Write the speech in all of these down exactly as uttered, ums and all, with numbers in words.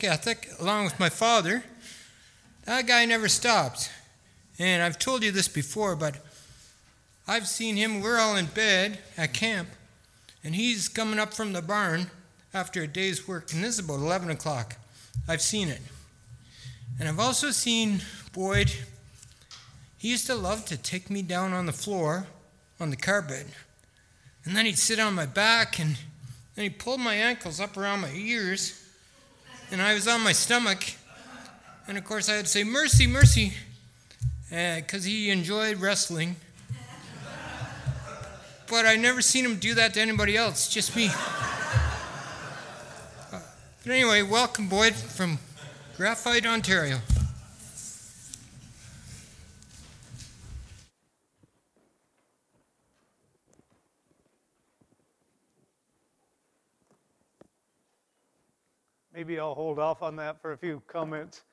Catholic, along with my father. That guy never stops. And I've told you this before, but I've seen him, we're all in bed at camp, and he's coming up from the barn after a day's work, and this is about eleven o'clock. I've seen it. And I've also seen Boyd. He used to love to take me down on the floor, on the carpet, and then he'd sit on my back, and then he'd pull my ankles up around my ears, and I was on my stomach, and of course I had to say, mercy, mercy, because uh, he enjoyed wrestling. But I never seen him do that to anybody else, just me. Uh, but anyway, welcome, Boyd, from Graphite, Ontario. Maybe I'll hold off on that for a few comments.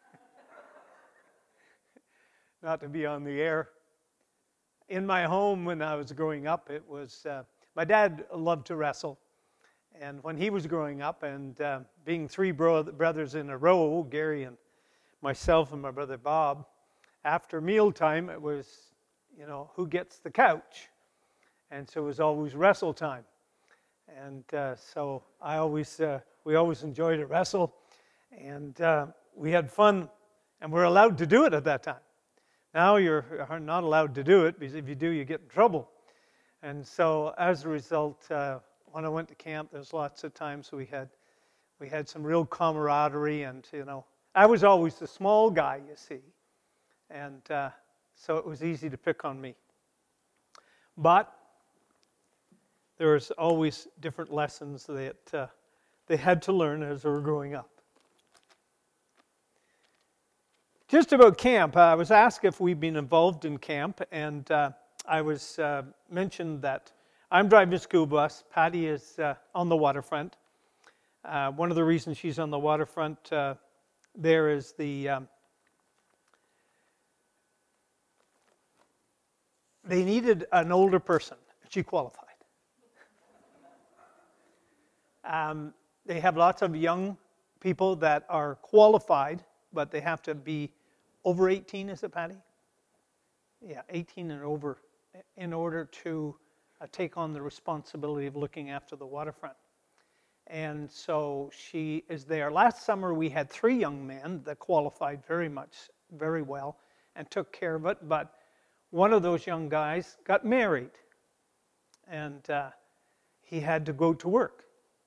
Not to be on the air. In my home when I was growing up, it was, uh, my dad loved to wrestle. And when he was growing up and uh, being three bro- brothers in a row, Gary and myself and my brother Bob, after mealtime, it was, you know, who gets the couch? And so it was always wrestle time. And uh, so I always, uh, we always enjoyed to wrestle. And uh, we had fun, and we're allowed to do it at that time. Now you're not allowed to do it, because if you do, you get in trouble. And so as a result, uh, when I went to camp, there's lots of times we had we had some real camaraderie, and, you know, I was always the small guy, you see. And uh, so it was easy to pick on me. But there was always different lessons that uh, they had to learn as they were growing up. Just about camp, I was asked if we've been involved in camp, and uh, I was uh, mentioned that I'm driving a school bus. Patty is uh, on the waterfront. Uh, one of the reasons she's on the waterfront uh, there is the um, they needed an older person. She qualified. Um, they have lots of young people that are qualified, but they have to be over eighteen, is it, Patty? Yeah, eighteen and over, in order to uh, take on the responsibility of looking after the waterfront. And so she is there. Last summer we had three young men that qualified very much, very well, and took care of it, but one of those young guys got married, and uh, he had to go to work.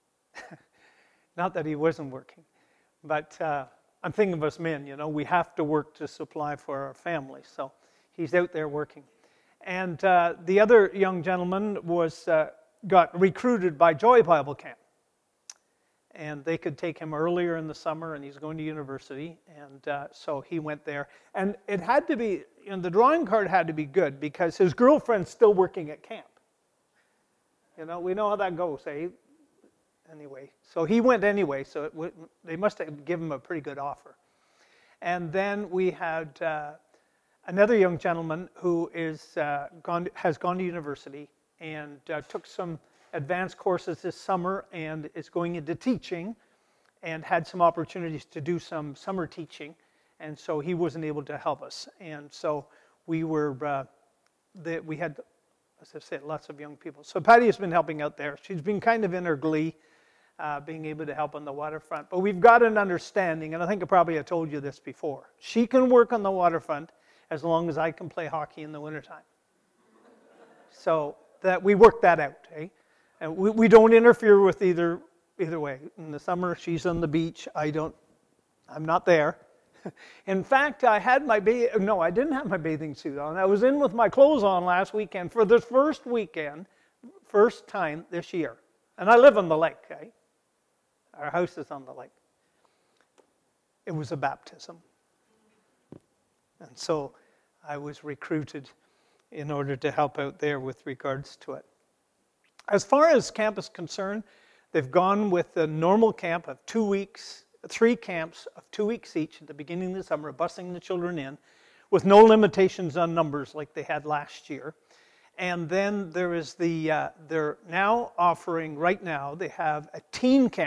Not that he wasn't working, but uh, I'm thinking of us men, you know, we have to work to supply for our family. So he's out there working. And uh, the other young gentleman was uh, got recruited by Joy Bible Camp. And they could take him earlier in the summer, and he's going to university. And uh, so he went there. And it had to be, you know, the drawing card had to be good because his girlfriend's still working at camp. You know, we know how that goes, eh? Anyway, so he went anyway, so it w- they must have given him a pretty good offer. And then we had uh, another young gentleman who is uh, gone has gone to university and uh, took some advanced courses this summer and is going into teaching and had some opportunities to do some summer teaching. And so he wasn't able to help us. And so we were, uh, the, we had, as I said, lots of young people. So Patty has been helping out there. She's been kind of in her glee. Uh, being able to help on the waterfront. But we've got an understanding, and I think I probably have told you this before. She can work on the waterfront as long as I can play hockey in the wintertime. So that we work that out, eh? And we, we don't interfere with either either way. In the summer, she's on the beach. I don't, I'm not there. In fact, I had my, ba- no, I didn't have my bathing suit on. I was in with my clothes on last weekend for the first weekend, first time this year. And I live on the lake, eh? Our house is on the lake. It was a baptism. And so I was recruited in order to help out there with regards to it. As far as camp is concerned, they've gone with the normal camp of two weeks, three camps of two weeks each at the beginning of the summer, busing the children in, with no limitations on numbers like they had last year. And then there is the, uh, they're now offering, right now, they have a teen camp.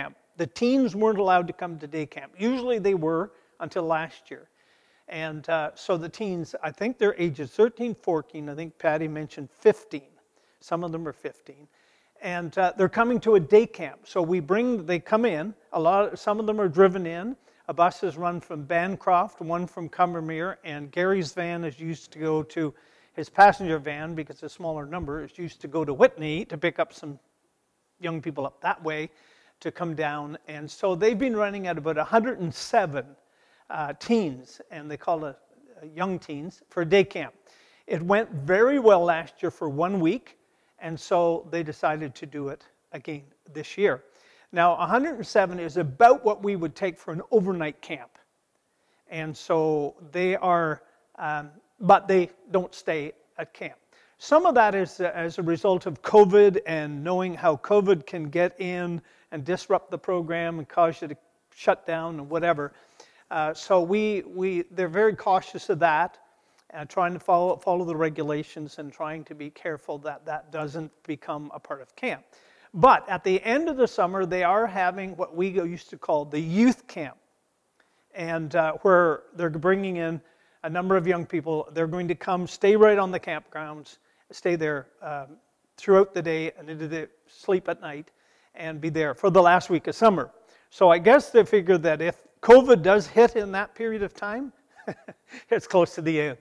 The teens weren't allowed to come to day camp. Usually they were until last year. And uh, so the teens, I think they're ages thirteen, fourteen. I think Patty mentioned fifteen. Some of them are fifteen. And uh, they're coming to a day camp. So we bring, they come in. A lot, some of them are driven in. A bus is run from Bancroft, one from Cumbermere, and Gary's van is used to go to, his passenger van, because it's a smaller number, is used to go to Whitney to pick up some young people up that way to come down. And so they've been running at about one hundred seven uh, teens, and they call it uh, young teens, for a day camp. It went very well last year for one week, and so they decided to do it again this year. Now, one hundred seven is about what we would take for an overnight camp. And so they are, um, but they don't stay at camp. Some of that is uh, as a result of COVID and knowing how COVID can get in and disrupt the program and cause you to shut down and whatever. Uh, so we, we, they're very cautious of that. Uh, trying to follow follow the regulations and trying to be careful that that doesn't become a part of camp. But at the end of the summer, they are having what we used to call the youth camp, and uh, where they're bringing in a number of young people. They're going to come, stay right on the campgrounds, stay there um, throughout the day, and into the sleep at night, and be there for the last week of summer. So I guess they figure that if COVID does hit in that period of time, it's close to the end.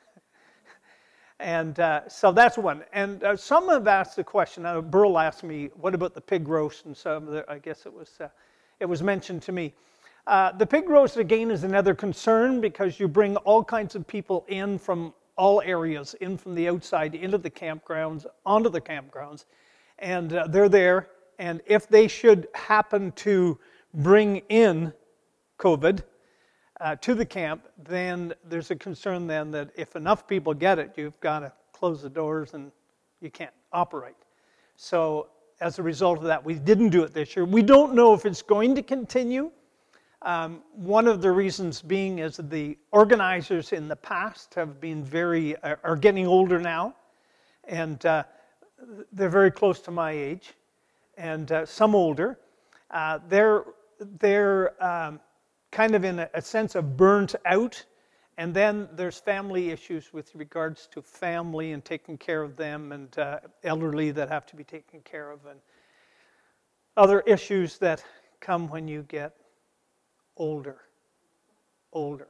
And uh, so that's one. And uh, some have asked the question. Uh, Burl asked me, "What about the pig roast?" And some, of the, I guess it was, uh, it was mentioned to me. Uh, the pig roast again is another concern because you bring all kinds of people in from all areas, in from the outside into the campgrounds, onto the campgrounds, and uh, they're there. And if they should happen to bring in COVID Uh, to the camp, then there's a concern then that if enough people get it, you've got to close the doors and you can't operate. So as a result of that, we didn't do it this year. We don't know if it's going to continue. Um, one of the reasons being is that the organizers in the past have been very, uh, are getting older now, and uh, they're very close to my age, and uh, some older. Uh, they're, they're, um, kind of in a, a sense of burnt out, and then there's family issues with regards to family and taking care of them, and uh, elderly that have to be taken care of, and other issues that come when you get older, older.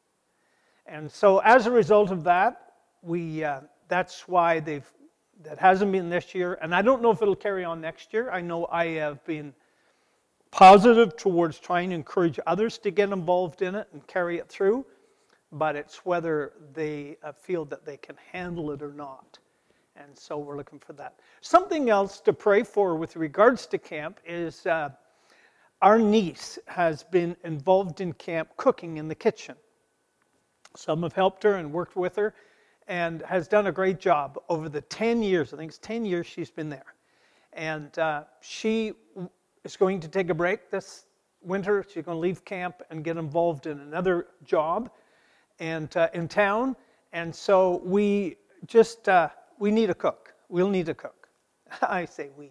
And so as a result of that, we uh, that's why they've, that hasn't been this year, and I don't know if it'll carry on next year. I know I have been positive towards trying to encourage others to get involved in it and carry it through, but it's whether they uh, feel that they can handle it or not. And so we're looking for that. Something else to pray for with regards to camp is uh, our niece has been involved in camp cooking in the kitchen. Some have helped her and worked with her and has done a great job over the ten years, I think it's ten years she's been there. And uh, she is going to take a break this winter. She's going to leave camp and get involved in another job and uh, in town. And so we just, uh, we need a cook. We'll need a cook. I say we.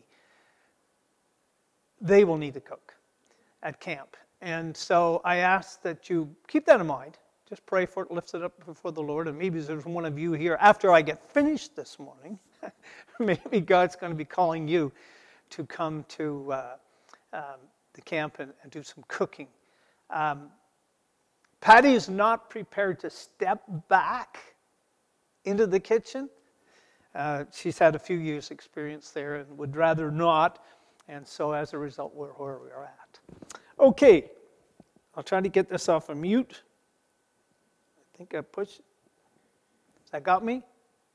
They will need a cook at camp. And so I ask that you keep that in mind. Just pray for it, lift it up before the Lord. And maybe there's one of you here, after I get finished this morning, maybe God's going to be calling you to come to uh, Um, the camp and, and do some cooking. Um, Patty is not prepared to step back into the kitchen. Uh, she's had a few years experience there and would rather not, and so as a result, we're where we are at. Okay, I'll try to get this off of mute. I think I pushed. Has that got me?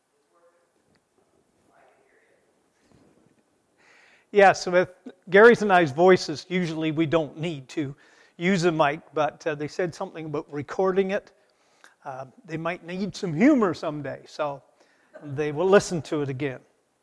Yes, yeah, so with Gary's and I's voices, usually we don't need to use a mic, but uh, they said something about recording it. Uh, they might need some humor someday, so they will listen to it again.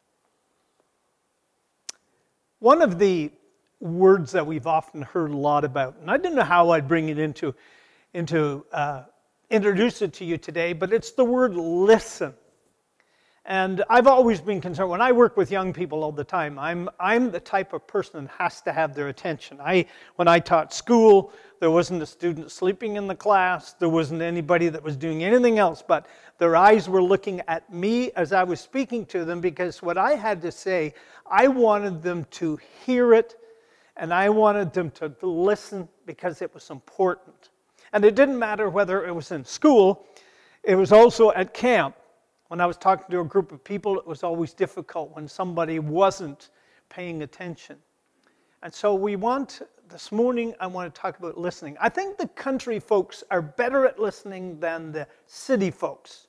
One of the words that we've often heard a lot about, and I didn't know how I'd bring it into, into uh, introduce it to you today, but it's the word listen. And I've always been concerned, when I work with young people all the time, I'm I'm the type of person that has to have their attention. I when I taught school, there wasn't a student sleeping in the class, there wasn't anybody that was doing anything else, but their eyes were looking at me as I was speaking to them, because what I had to say, I wanted them to hear it, and I wanted them to listen because it was important. And it didn't matter whether it was in school, it was also at camp. When I was talking to a group of people, it was always difficult when somebody wasn't paying attention. And so we want, this morning, I want to talk about listening. I think the country folks are better at listening than the city folks.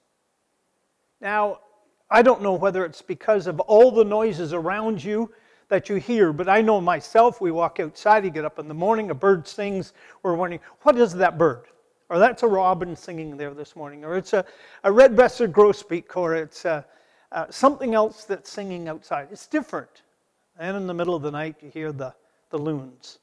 Now, I don't know whether it's because of all the noises around you that you hear, but I know myself, we walk outside, you get up in the morning, a bird sings, we're wondering, what is that bird? Or that's a robin singing there this morning, or it's a, a red-breasted grosbeak, or it's a, uh, something else that's singing outside. It's different. And in the middle of the night, you hear the, the loons.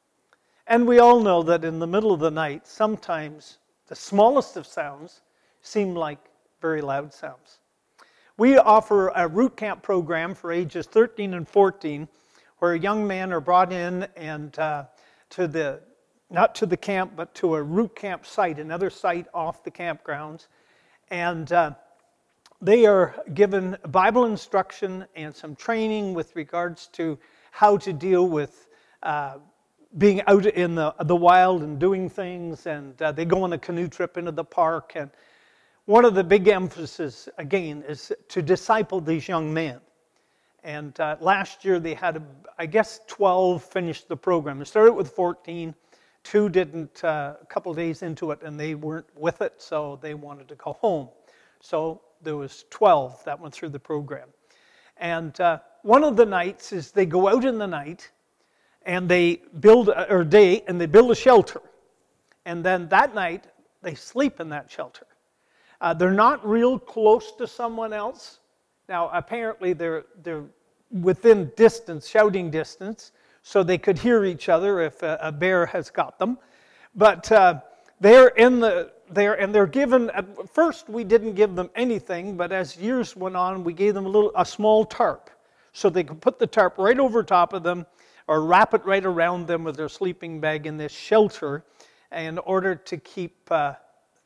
And we all know that in the middle of the night, sometimes the smallest of sounds seem like very loud sounds. We offer a root camp program for ages thirteen and fourteen, where young men are brought in and uh, to the not to the camp, but to a root camp site, another site off the campgrounds. And uh, they are given Bible instruction and some training with regards to how to deal with uh, being out in the, the wild and doing things. And uh, they go on a canoe trip into the park. And one of the big emphasis, again, is to disciple these young men. And uh, last year they had, I guess, twelve finished the program. They started with fourteen. Two didn't, uh, a couple days into it, and they weren't with it, so they wanted to go home. So there was twelve that went through the program. And uh, one of the nights is they go out in the night, and they build, or day, and they build a shelter. And then that night, they sleep in that shelter. Uh, they're not real close to someone else. Now, apparently, they're they're within distance, shouting distance, so they could hear each other if a, a bear has got them. But uh, they're in the there, and they're given. At first, we didn't give them anything, but as years went on, we gave them a little a small tarp, so they could put the tarp right over top of them, or wrap it right around them with their sleeping bag in this shelter, in order to keep uh,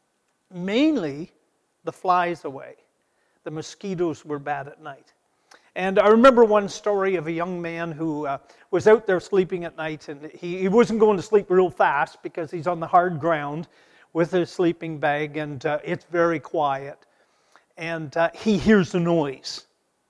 mainly the flies away. The mosquitoes were bad at night. And I remember one story of a young man who uh, was out there sleeping at night, and he, he wasn't going to sleep real fast because he's on the hard ground with his sleeping bag, and uh, it's very quiet. And uh, he hears a noise.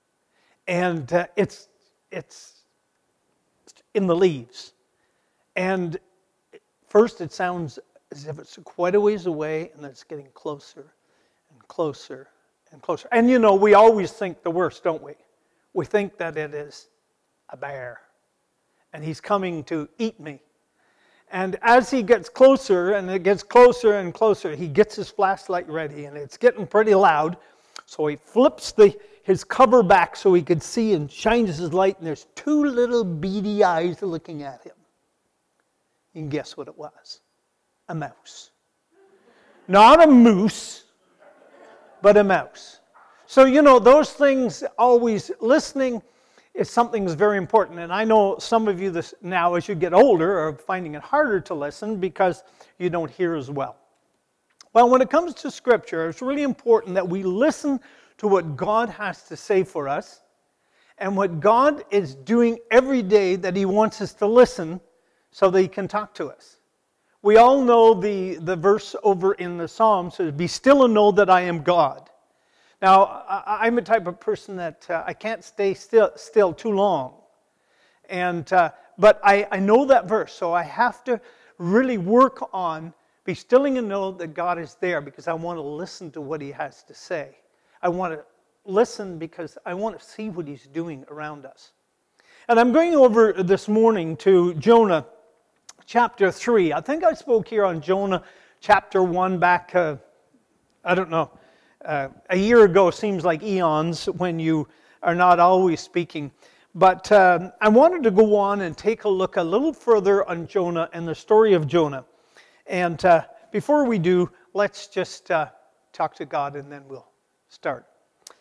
And uh, it's it's in the leaves. And first it sounds as if it's quite a ways away, and then it's getting closer and closer and closer. And you know, we always think the worst, don't we? We think that it is a bear, and he's coming to eat me. And as he gets closer, and it gets closer and closer, he gets his flashlight ready, and it's getting pretty loud. So he flips the his cover back so he could see and shines his light, and there's two little beady eyes looking at him. You can guess what it was. A mouse. Not a moose, but a mouse. So, you know, those things always, listening is something that's very important. And I know some of you this now, as you get older, are finding it harder to listen because you don't hear as well. Well, when it comes to Scripture, it's really important that we listen to what God has to say for us and what God is doing every day that He wants us to listen so that He can talk to us. We all know the, the verse over in the Psalms says, "Be still and know that I am God." Now, I'm a type of person that uh, I can't stay still, still too long. And uh, but I, I know that verse, so I have to really work on be still and know that God is there, because I want to listen to what He has to say. I want to listen because I want to see what He's doing around us. And I'm going over this morning to Jonah chapter three. I think I spoke here on Jonah chapter one back, uh, I don't know, Uh, a year ago seems like eons when you are not always speaking. But um, I wanted to go on and take a look a little further on Jonah and the story of Jonah. And uh, before we do, let's just uh, talk to God, and then we'll start.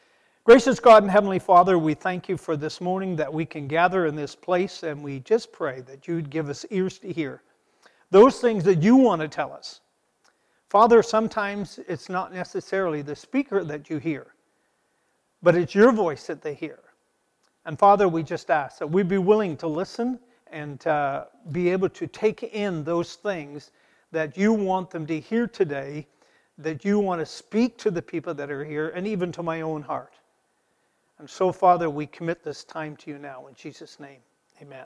Gracious God and Heavenly Father, we thank you for this morning that we can gather in this place, and we just pray that you'd give us ears to hear those things that you want to tell us. Father, sometimes it's not necessarily the speaker that you hear, but it's your voice that they hear. And Father, we just ask that we be willing to listen and uh, be able to take in those things that you want them to hear today, that you want to speak to the people that are here, and even to my own heart. And so, Father, we commit this time to you now. In Jesus' name, amen.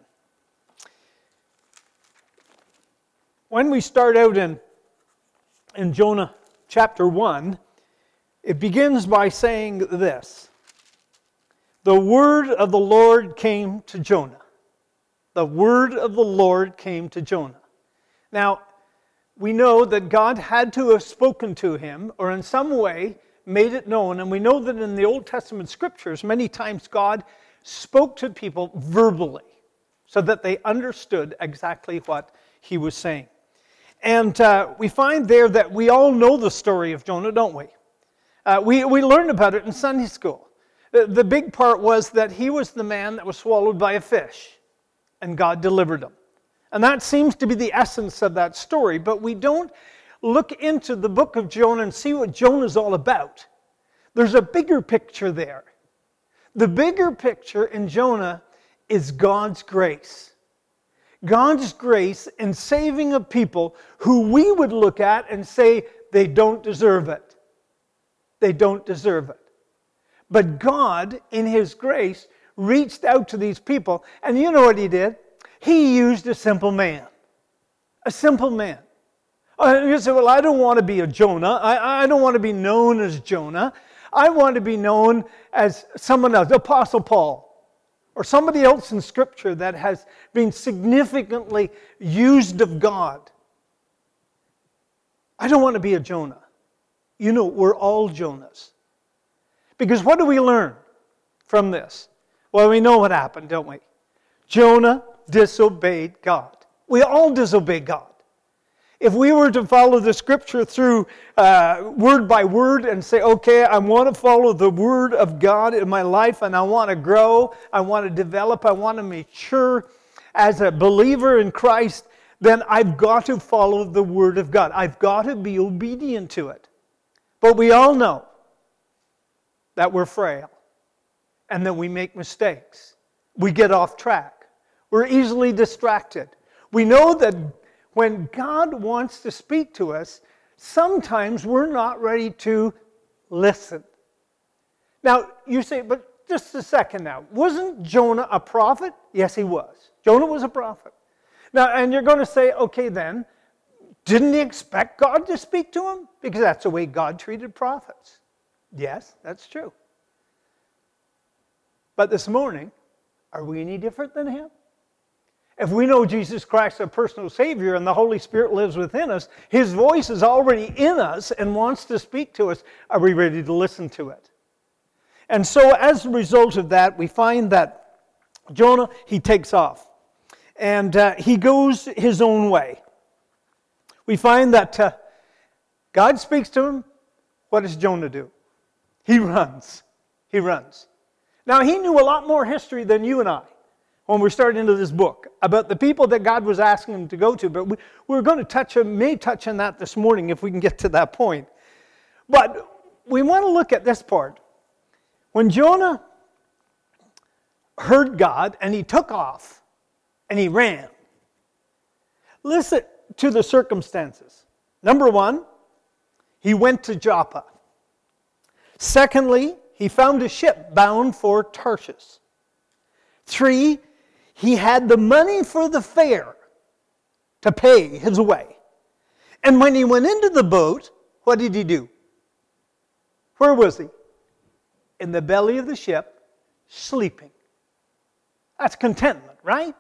When we start out in, in Jonah chapter one, it begins by saying this: the word of the Lord came to Jonah. The word of the Lord came to Jonah. Now, we know that God had to have spoken to him, or in some way made it known, and we know that in the Old Testament scriptures, many times God spoke to people verbally so that they understood exactly what he was saying. And uh, we find there that we all know the story of Jonah, don't we? Uh, we, we learned about it in Sunday school. The, the big part was that he was the man that was swallowed by a fish, and God delivered him. And that seems to be the essence of that story, but we don't look into the book of Jonah and see what Jonah's all about. There's a bigger picture there. The bigger picture in Jonah is God's grace. God's grace in saving a people who we would look at and say they don't deserve it. They don't deserve it. But God, in His grace, reached out to these people, and you know what He did? He used a simple man. A simple man. Uh, you say, well, I don't want to be a Jonah. I, I don't want to be known as Jonah. I want to be known as someone else, Apostle Paul, or somebody else in Scripture that has been significantly used of God. I don't want to be a Jonah. You know, we're all Jonahs. Because what do we learn from this? Well, we know what happened, don't we? Jonah disobeyed God. We all disobey God. If we were to follow the Scripture through uh, word by word and say, okay, I want to follow the Word of God in my life, and I want to grow, I want to develop, I want to mature as a believer in Christ, then I've got to follow the Word of God. I've got to be obedient to it. But we all know that we're frail and that we make mistakes. We get off track. We're easily distracted. We know that when God wants to speak to us, sometimes we're not ready to listen. Now, you say, but just a second now. Wasn't Jonah a prophet? Yes, he was. Jonah was a prophet. Now, and you're going to say, okay then, didn't he expect God to speak to him? Because that's the way God treated prophets. Yes, that's true. But this morning, are we any different than him? If we know Jesus Christ, our personal Savior, and the Holy Spirit lives within us, His voice is already in us and wants to speak to us. Are we ready to listen to it? And so as a result of that, we find that Jonah, he takes off. And uh, he goes his own way. We find that uh, God speaks to him. What does Jonah do? He runs. He runs. Now, he knew a lot more history than you and I when we start into this book about the people that God was asking him to go to. But we, we're going to touch, may touch on that this morning if we can get to that point. But we want to look at this part. When Jonah heard God and he took off and he ran, listen to the circumstances. Number one, he went to Joppa. Secondly, he found a ship bound for Tarshish. Three, he had the money for the fare to pay his way. And when he went into the boat, what did he do? Where was he? In the belly of the ship, sleeping. That's contentment, right?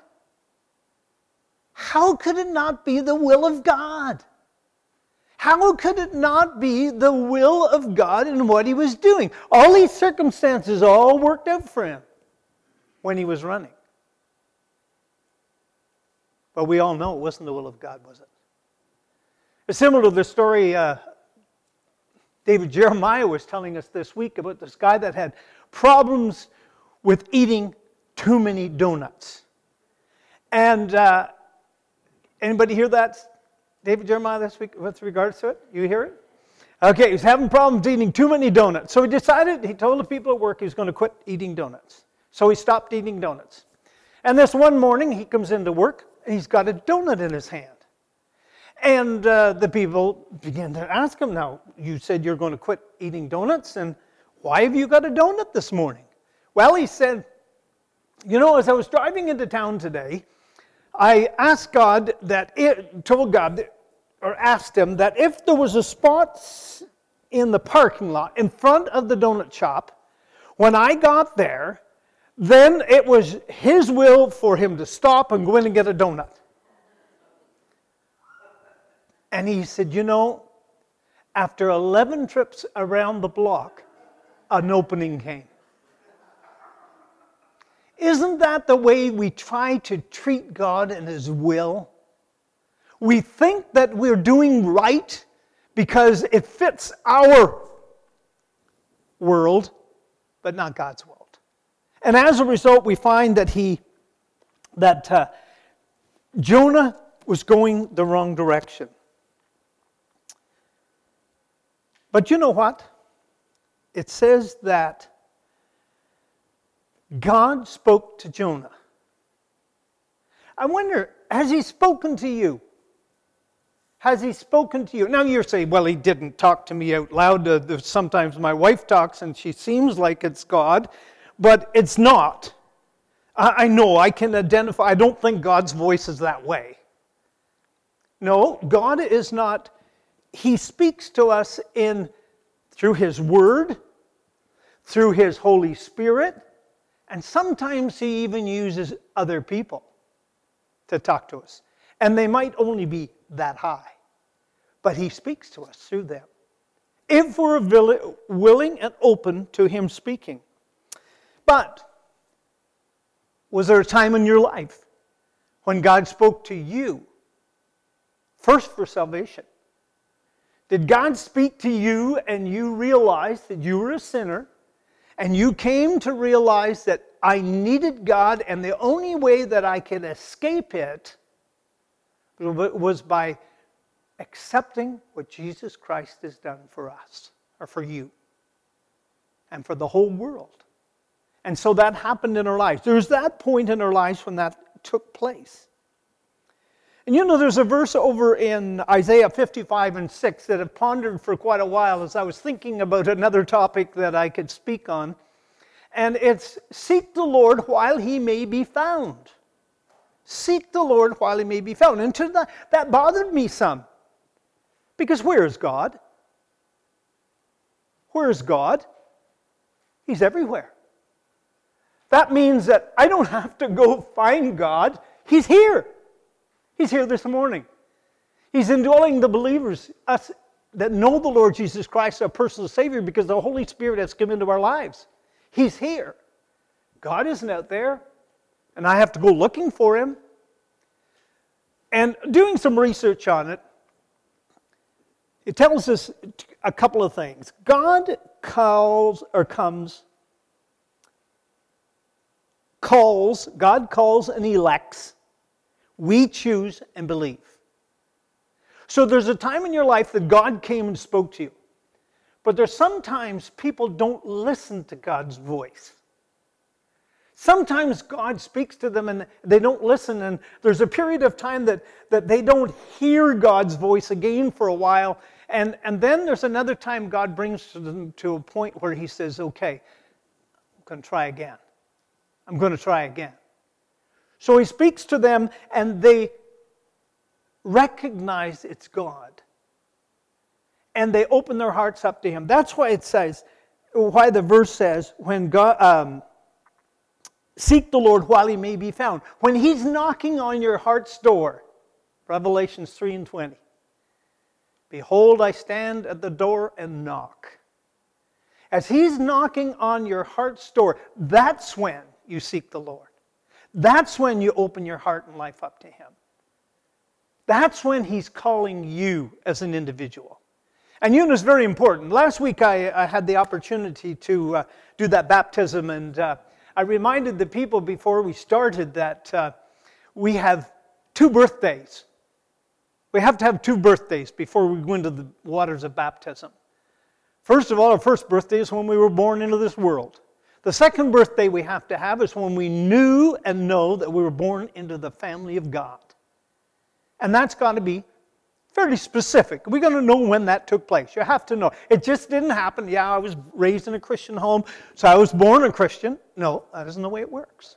How could it not be the will of God? How could it not be the will of God in what he was doing? All these circumstances all worked out for him when he was running. But we all know it wasn't the will of God, was it? It's similar to the story uh, David Jeremiah was telling us this week about this guy that had problems with eating too many donuts. And uh, anybody hear that, David Jeremiah, this week with regards to it? You hear it? Okay, he's having problems eating too many donuts. So he decided, he told the people at work he was going to quit eating donuts. So he stopped eating donuts. And this one morning, he comes into work, and he's got a donut in his hand. And uh, the people begin to ask him, now, you said you're going to quit eating donuts, and why have you got a donut this morning? Well, he said, you know, as I was driving into town today, I asked God that, it, told God, or asked him that if there was a spot in the parking lot in front of the donut shop, when I got there, then it was his will for him to stop and go in and get a donut. And he said, you know, after eleven trips around the block, an opening came. Isn't that the way we try to treat God and His will? We think that we're doing right because it fits our world, but not God's world. And as a result, we find that he, that uh, Jonah was going the wrong direction. But you know what? It says that God spoke to Jonah. I wonder, has He spoken to you? Has He spoken to you? Now you're saying, well, He didn't talk to me out loud. Uh, sometimes my wife talks and she seems like it's God, but it's not. I, I know, I can identify. I don't think God's voice is that way. No, God is not. He speaks to us in through His Word, through His Holy Spirit, and sometimes He even uses other people to talk to us. And they might only be that high. But He speaks to us through them, if we're willing and open to Him speaking. But was there a time in your life when God spoke to you first for salvation? Did God speak to you and you realized that you were a sinner and you came to realize that I needed God and the only way that I could escape it was by accepting what Jesus Christ has done for us, or for you, and for the whole world? And so that happened in our lives. There was that point in our lives when that took place. And you know, there's a verse over in Isaiah fifty-five and six that I've pondered for quite a while as I was thinking about another topic that I could speak on. And it's, seek the Lord while He may be found. Seek the Lord while He may be found. And to that, that bothered me some. Because where is God? Where is God? He's everywhere. That means that I don't have to go find God. He's here. He's here this morning. He's indwelling the believers, us that know the Lord Jesus Christ, our personal Savior, because the Holy Spirit has come into our lives. He's here. God isn't out there, and I have to go looking for Him. And doing some research on it, it tells us a couple of things. God calls, or comes, calls, God calls and elects. We choose and believe. So there's a time in your life that God came and spoke to you. But there's sometimes people don't listen to God's voice. Sometimes God speaks to them and they don't listen, and there's a period of time that, that they don't hear God's voice again for a while, and, and then there's another time God brings them to a point where He says, okay, I'm going to try again. I'm going to try again. So He speaks to them and they recognize it's God. And they open their hearts up to Him. That's why it says, why the verse says, when God, um, seek the Lord while He may be found. When He's knocking on your heart's door, Revelations three and twenty. Behold, I stand at the door and knock. As He's knocking on your heart's door, that's when you seek the Lord. That's when you open your heart and life up to Him. That's when He's calling you as an individual. And union is very important. Last week I, I had the opportunity to uh, do that baptism, and uh, I reminded the people before we started that uh, we have two birthdays. We have to have two birthdays before we go into the waters of baptism. First of all, our first birthday is when we were born into this world. The second birthday we have to have is when we knew and know that we were born into the family of God. And that's got to be fairly specific. We're going to know when that took place. You have to know. It just didn't happen. Yeah, I was raised in a Christian home, so I was born a Christian. No, that isn't the way it works.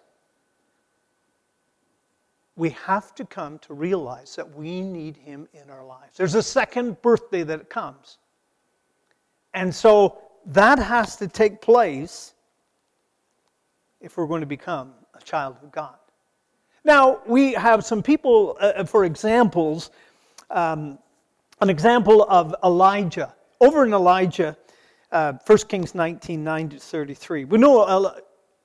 We have to come to realize that we need Him in our lives. There's a second birthday that comes. And so that has to take place if we're going to become a child of God. Now, we have some people, uh, for examples, um, an example of Elijah. Over in Elijah, uh, First Kings nineteen, nine to thirty-three. We know uh,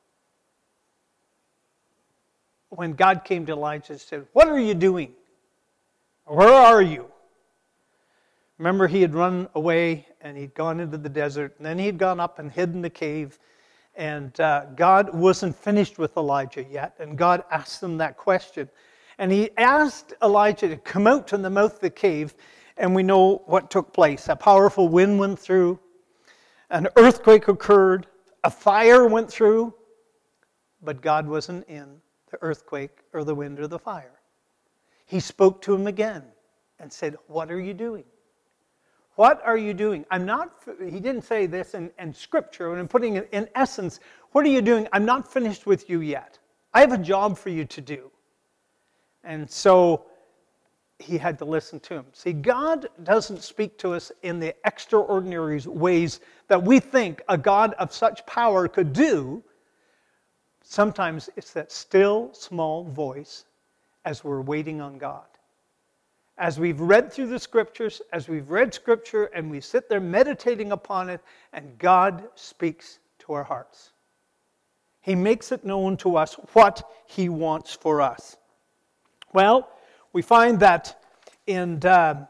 when God came to Elijah and said, "What are you doing? Where are you?" Remember, he had run away and he'd gone into the desert, and then he'd gone up and hid in the cave. And uh, God wasn't finished with Elijah yet, and God asked him that question. And he asked Elijah to come out to the mouth of the cave, and we know what took place. A powerful wind went through, an earthquake occurred, a fire went through, but God wasn't in the earthquake or the wind or the fire. He spoke to him again and said, "What are you doing? What are you doing?" I'm not, he didn't say this in, in Scripture, and I'm putting it in essence, what are you doing? I'm not finished with you yet. I have a job for you to do. And so he had to listen to him. See, God doesn't speak to us in the extraordinary ways that we think a God of such power could do. Sometimes it's that still, small voice as we're waiting on God. As we've read through the Scriptures, as we've read Scripture, and we sit there meditating upon it, and God speaks to our hearts. He makes it known to us what He wants for us. Well, we find that in uh,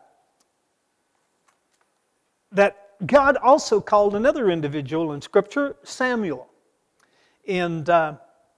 that God also called another individual in Scripture, Samuel. In uh,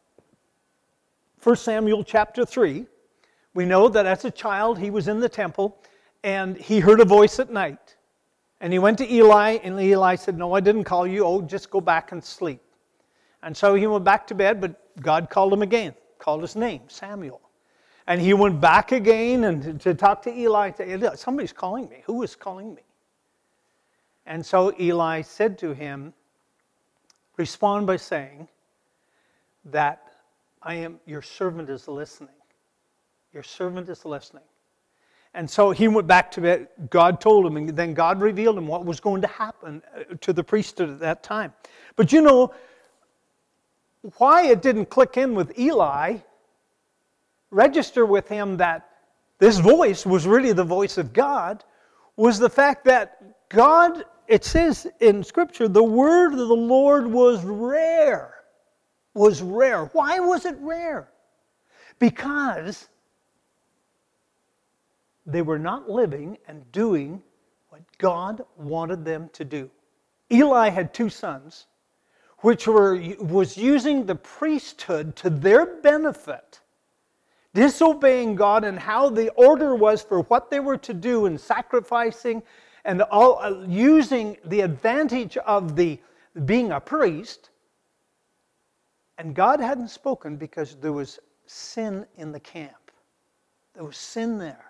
First Samuel chapter three, we know that as a child he was in the temple and he heard a voice at night. And he went to Eli, and Eli said, "No, I didn't call you. Oh, just go back and sleep." And so he went back to bed, but God called him again, called his name, Samuel. And he went back again and to talk to Eli. To, "Somebody's calling me. Who is calling me?" And so Eli said to him, "Respond by saying that I am, your servant is listening. Your servant is listening." And so he went back to bed. God told him, and then God revealed him what was going to happen to the priesthood at that time. But you know, why it didn't click in with Eli, register with him that this voice was really the voice of God, was the fact that God, it says in Scripture, the word of the Lord was rare. Was rare. Why was it rare? Because they were not living and doing what God wanted them to do. Eli had two sons, which were was using the priesthood to their benefit, disobeying God and how the order was for what they were to do in sacrificing and all, uh, using the advantage of the being a priest. And God hadn't spoken because there was sin in the camp. There was sin there.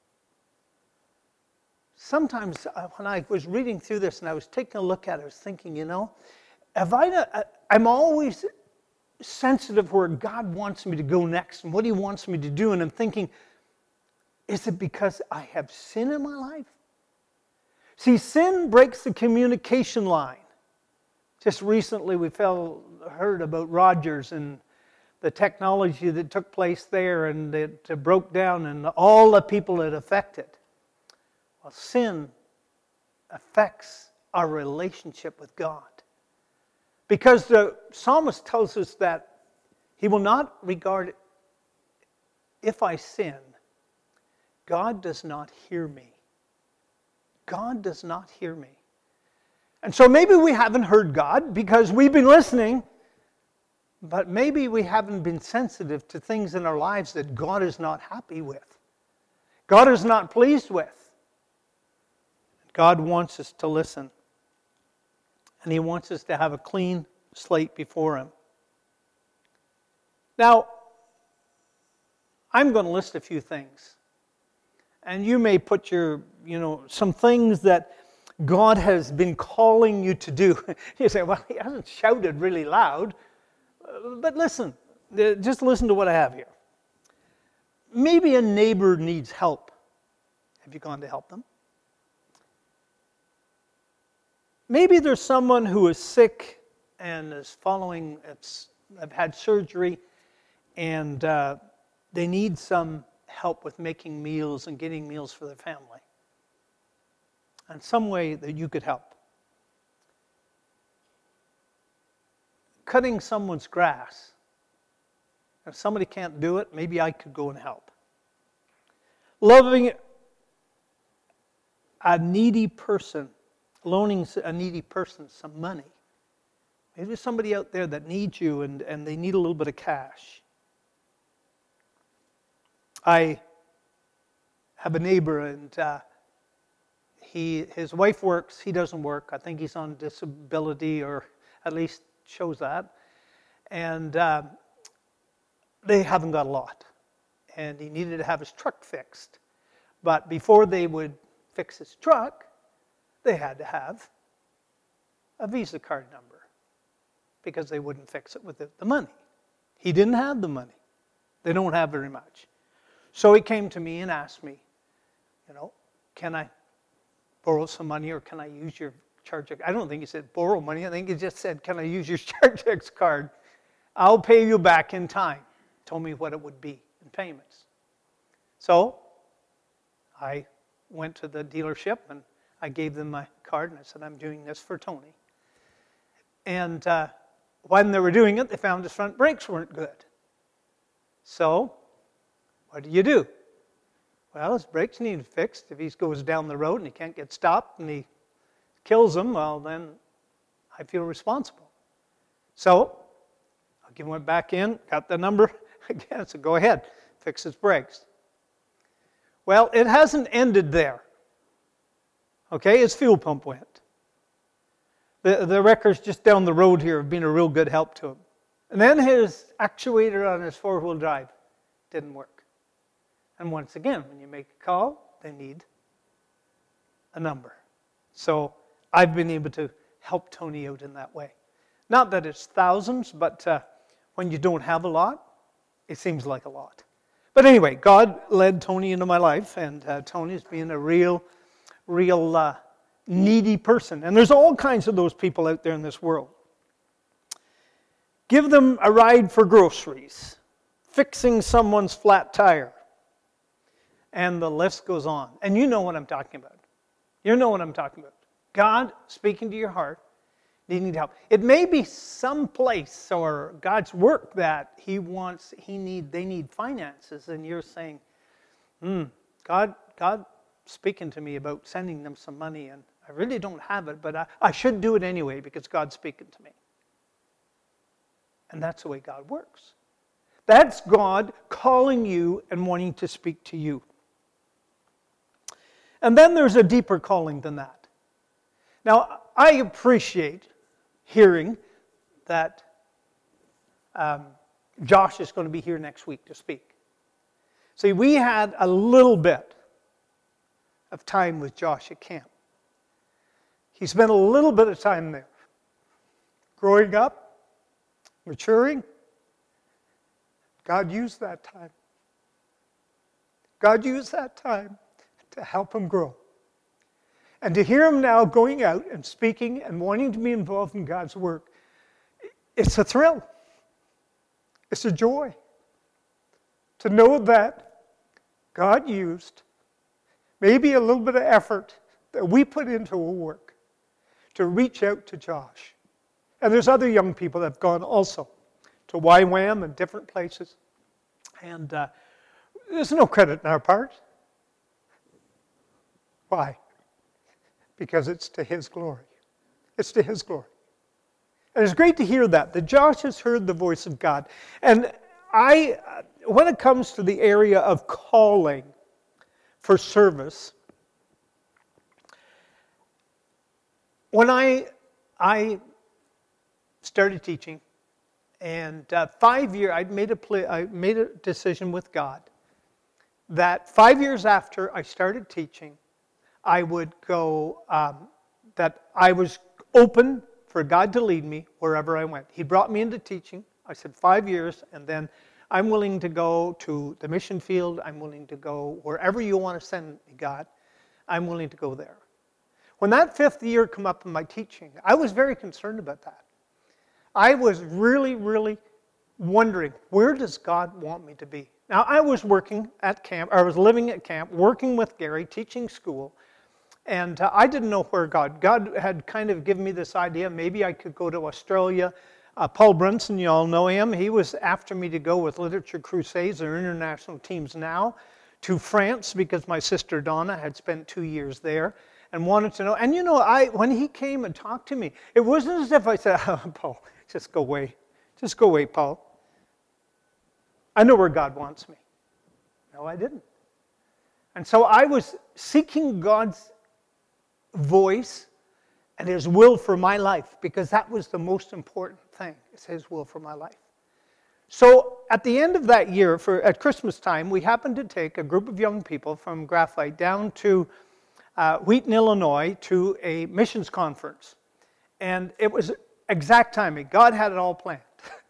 Sometimes when I was reading through this and I was taking a look at it, I was thinking, you know, have I not, I'm always sensitive where God wants me to go next and what He wants me to do. And I'm thinking, is it because I have sin in my life? See, sin breaks the communication line. Just recently we fell, heard about Rogers and the technology that took place there, and it broke down and all the people it affected. Well, sin affects our relationship with God. Because the psalmist tells us that He will not regard it. If I sin, God does not hear me. God does not hear me. And so maybe we haven't heard God because we've been listening, but maybe we haven't been sensitive to things in our lives that God is not happy with. God is not pleased with. God wants us to listen. And He wants us to have a clean slate before Him. Now, I'm going to list a few things. And you may put your, you know, some things that God has been calling you to do. You say, well, He hasn't shouted really loud. But listen, just listen to what I have here. Maybe a neighbor needs help. Have you gone to help them? Maybe there's someone who is sick and is following, have had surgery, and uh, they need some help with making meals and getting meals for their family. And some way that you could help. Cutting someone's grass. If somebody can't do it, maybe I could go and help. Loving a needy person, loaning a needy person some money. Maybe there's somebody out there that needs you and, and they need a little bit of cash. I have a neighbor and uh, he his wife works, he doesn't work. I think he's on disability or at least shows that. And uh, they haven't got a lot. And he needed to have his truck fixed. But before they would fix his truck, they had to have a Visa card number because they wouldn't fix it with the, the money. He didn't have the money. They don't have very much. So he came to me and asked me, you know, can I borrow some money or can I use your Chargex? I don't think he said borrow money. I think he just said, can I use your Chargex card? I'll pay you back in time. Told me what it would be in payments. So I went to the dealership and I gave them my card and I said, I'm doing this for Tony. And uh, when they were doing it, they found his front brakes weren't good. So what do you do? Well, his brakes need fixed. If he goes down the road and he can't get stopped and he kills them, well, then I feel responsible. So I went back in, got the number again, so go ahead, fix his brakes. Well, it hasn't ended there. Okay, his fuel pump went. The, the wreckers just down the road here have been a real good help to him. And then his actuator on his four-wheel drive didn't work. And once again, when you make a call, they need a number. So I've been able to help Tony out in that way. Not that it's thousands, but uh, when you don't have a lot, it seems like a lot. But anyway, God led Tony into my life, and uh, Tony's being a real, real uh, needy person. And there's all kinds of those people out there in this world. Give them a ride for groceries, fixing someone's flat tire, and the list goes on. And you know what I'm talking about. You know what I'm talking about. God speaking to your heart, they need help. It may be some place or God's work that He wants, He need, they need finances, and you're saying, hmm, God, God speaking to me about sending them some money, and I really don't have it, but I, I should do it anyway because God's speaking to me. And that's the way God works. That's God calling you and wanting to speak to you. And then there's a deeper calling than that. Now, I appreciate hearing that um, Josh is going to be here next week to speak. See, we had a little bit of time with Josh at camp. He spent a little bit of time there, growing up, maturing. God used that time. God used that time to help him grow. And to hear him now going out and speaking and wanting to be involved in God's work, it's a thrill. It's a joy to know that God used maybe a little bit of effort that we put into a work to reach out to Josh. And there's other young people that have gone also to Y WAM and different places. And uh, there's no credit on our part. Why? because it's to His glory. It's to His glory. And it's great to hear that, that Josh has heard the voice of God. And I, when it comes to the area of calling for service, when I, I started teaching, and uh, five years, I made a play, I made a decision with God that five years after I started teaching, I would go, um, that I was open for God to lead me wherever I went. He brought me into teaching. I said five years, and then I'm willing to go to the mission field. I'm willing to go wherever you want to send me, God. I'm willing to go there. When that fifth year came up in my teaching, I was very concerned about that. I was really, really wondering, where does God want me to be? Now, I was working at camp, I was living at camp, working with Gary, teaching school, and uh, I didn't know where God, God had kind of given me this idea, maybe I could go to Australia. Uh, Paul Brunson, you all know him, he was after me to go with Literature Crusades, or international teams now, to France, because my sister Donna had spent two years there, and wanted to know, and you know, I when he came and talked to me, it wasn't as if I said, oh, Paul, just go away, just go away, Paul. I know where God wants me. No, I didn't. And so I was seeking God's voice and His will for my life, because that was the most important thing, is His will for my life. So at the end of that year, for at Christmas time, we happened to take a group of young people from Graphite down to uh, Wheaton, Illinois, to a missions conference. And it was exact timing. God had it all planned.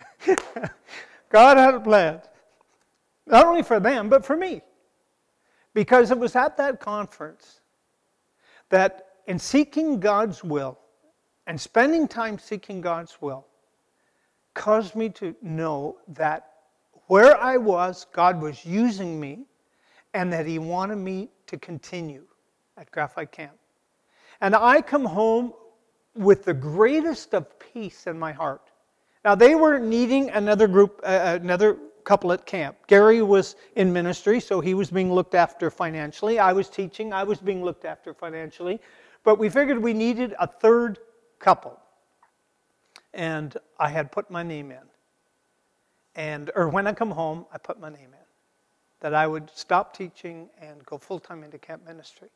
God had it planned. Not only for them, but for me. Because it was at that conference that in seeking God's will and spending time seeking God's will caused me to know that where I was, God was using me, and that He wanted me to continue at Graphite Camp. And I come home with the greatest of peace in my heart. Now, they were needing another group, uh, another couple at camp. Gary was in ministry, so he was being looked after financially. I was teaching, I was being looked after financially. But we figured we needed a third couple. And I had put my name in. And, or when I come home, I put my name in. That I would stop teaching and go full-time into camp ministry.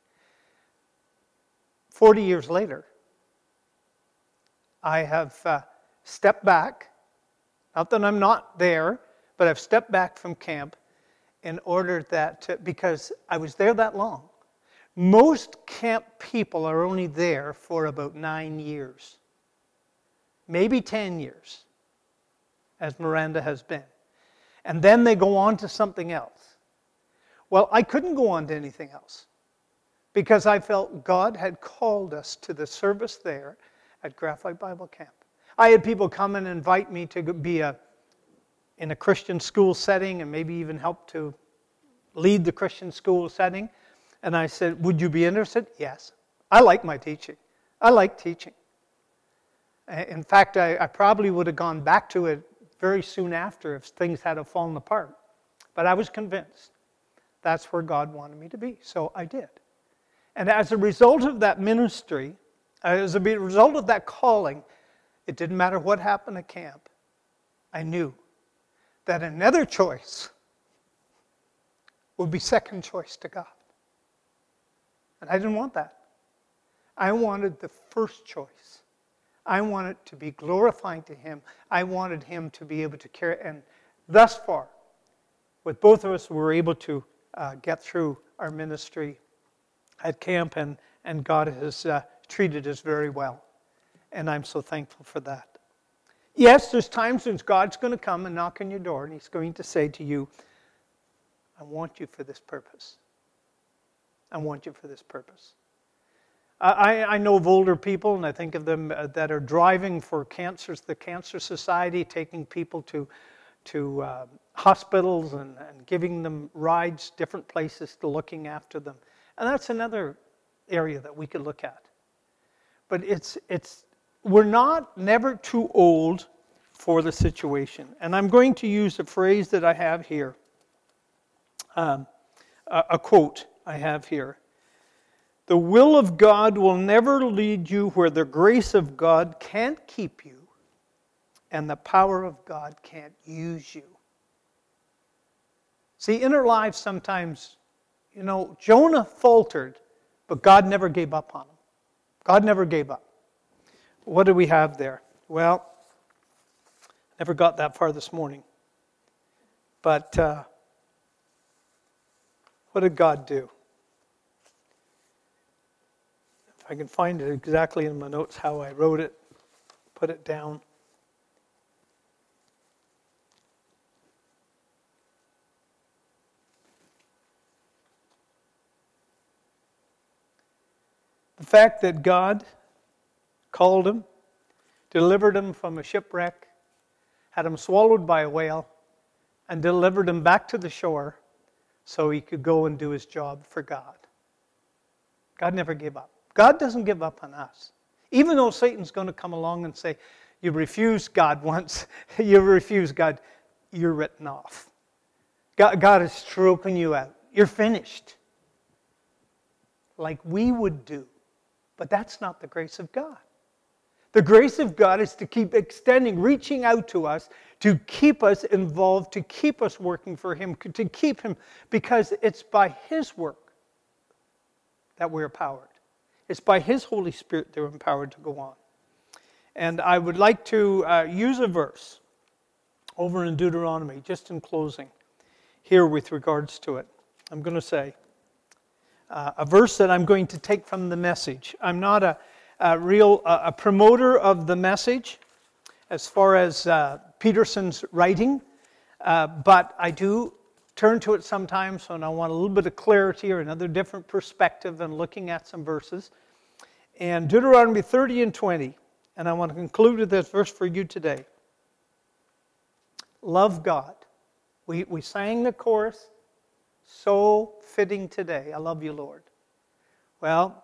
Forty years later, I have uh, stepped back. Not that I'm not there, but I've stepped back from camp in order that, to, because I was there that long. Most camp people are only there for about nine years. Maybe ten years, as Miranda has been. And then they go on to something else. Well, I couldn't go on to anything else, because I felt God had called us to the service there at Graphite Bible Camp. I had people come and invite me to be a in a Christian school setting and maybe even help to lead the Christian school setting. And I said, would you be interested? Yes. I like my teaching. I like teaching. In fact, I, I probably would have gone back to it very soon after if things had fallen apart. But I was convinced that's where God wanted me to be. So I did. And as a result of that ministry, as a result of that calling, it didn't matter what happened at camp. I knew that another choice would be second choice to God. And I didn't want that. I wanted the first choice. I wanted to be glorifying to Him. I wanted Him to be able to carry. And thus far, with both of us, we were able to uh, get through our ministry at camp, and, and God has uh, treated us very well. And I'm so thankful for that. Yes, there's times when God's going to come and knock on your door, and He's going to say to you, I want you for this purpose. I want you for this purpose. I, I know of older people, and I think of them uh, that are driving for cancers, the Cancer Society, taking people to, to uh, hospitals and, and giving them rides, different places to looking after them. And that's another area that we could look at. But it's it's we're not never too old for the situation. And I'm going to use a phrase that I have here, um, a, a quote I have here. The will of God will never lead you where the grace of God can't keep you and the power of God can't use you. See, in our lives sometimes, you know, Jonah faltered, but God never gave up on him. God never gave up. What do we have there? Well, never got that far this morning. But uh, what did God do? If I can find it exactly in my notes how I wrote it, put it down. The fact that God called him, delivered him from a shipwreck, had him swallowed by a whale, and delivered him back to the shore so he could go and do his job for God. God never gave up. God doesn't give up on us. Even though Satan's going to come along and say, you refused God once, you refused God, you're written off. God, God is stroking you out. You're finished. Like we would do. But that's not the grace of God. The grace of God is to keep extending, reaching out to us, to keep us involved, to keep us working for Him, to keep Him, because it's by His work that we're empowered. It's by His Holy Spirit that we're empowered to go on. And I would like to uh, use a verse over in Deuteronomy, just in closing, here with regards to it. I'm going to say, Uh, a verse that I'm going to take from the Message. I'm not a, a real uh, a promoter of the Message as far as uh, Peterson's writing, uh, but I do turn to it sometimes when I want a little bit of clarity or another different perspective and looking at some verses. And Deuteronomy thirty and twenty, and I want to conclude with this verse for you today. Love God. We, we sang the chorus. So fitting today. I love you, Lord. Well,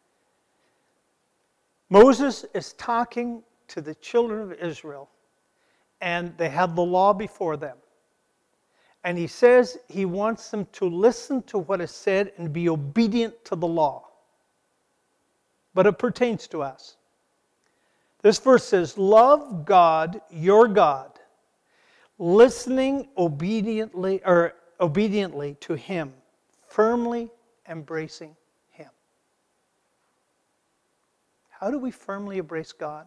Moses is talking to the children of Israel, and they have the law before them. And he says he wants them to listen to what is said and be obedient to the law. But it pertains to us. This verse says, love God, your God, listening obediently, or obediently to Him, firmly embracing Him. How do we firmly embrace God?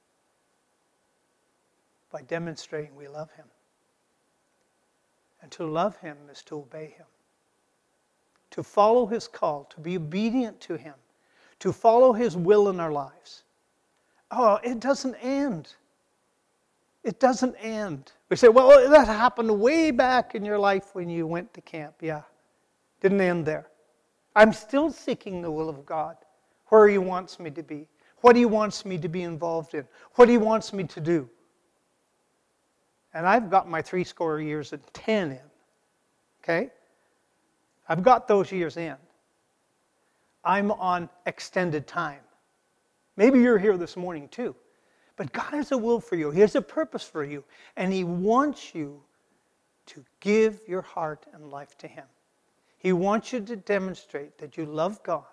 By demonstrating we love Him. And to love Him is to obey Him. To follow His call, to be obedient to Him, to follow His will in our lives. Oh, it doesn't end. It doesn't end. We say, well, that happened way back in your life when you went to camp. Yeah, didn't end there. I'm still seeking the will of God, where He wants me to be, what He wants me to be involved in, what He wants me to do. And I've got my three score years and ten in. Okay? I've got those years in. I'm on extended time. Maybe you're here this morning too. But God has a will for you. He has a purpose for you. And He wants you to give your heart and life to Him. He wants you to demonstrate that you love God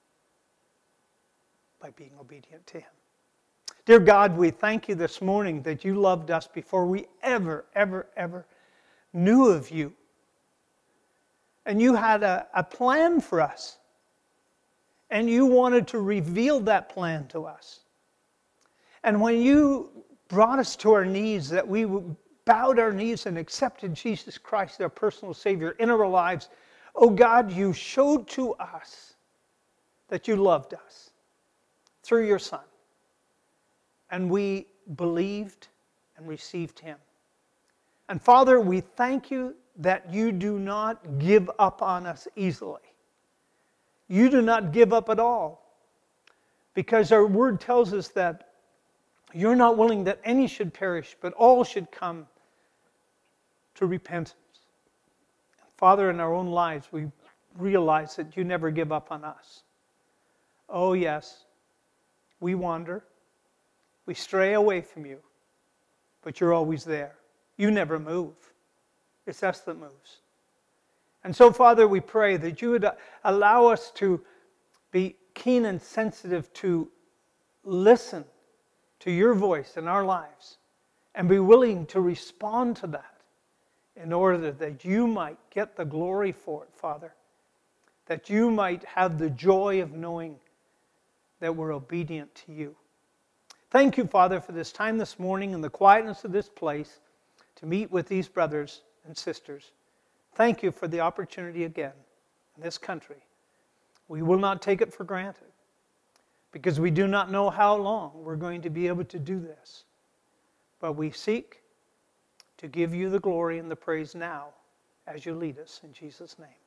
by being obedient to Him. Dear God, we thank You this morning that You loved us before we ever, ever, ever knew of You. And You had a, a plan for us. And You wanted to reveal that plan to us. And when You brought us to our knees, that we bowed our knees and accepted Jesus Christ, our personal Savior, in our lives, oh God, You showed to us that You loved us through Your Son. And we believed and received Him. And Father, we thank You that You do not give up on us easily. You do not give up at all. Because our word tells us that You're not willing that any should perish, but all should come to repentance. Father, in our own lives, we realize that You never give up on us. Oh, yes, we wander. We stray away from You, but You're always there. You never move. It's us that moves. And so, Father, we pray that You would allow us to be keen and sensitive to listen to your voice in our lives and be willing to respond to that in order that you might get the glory for it, Father. That you might have the joy of knowing that we're obedient to you. Thank you, Father, for this time this morning and the quietness of this place to meet with these brothers and sisters. Thank you for the opportunity again in this country. We will not take it for granted because we do not know how long we're going to be able to do this. But we seek to give you the glory and the praise now as you lead us in Jesus' name.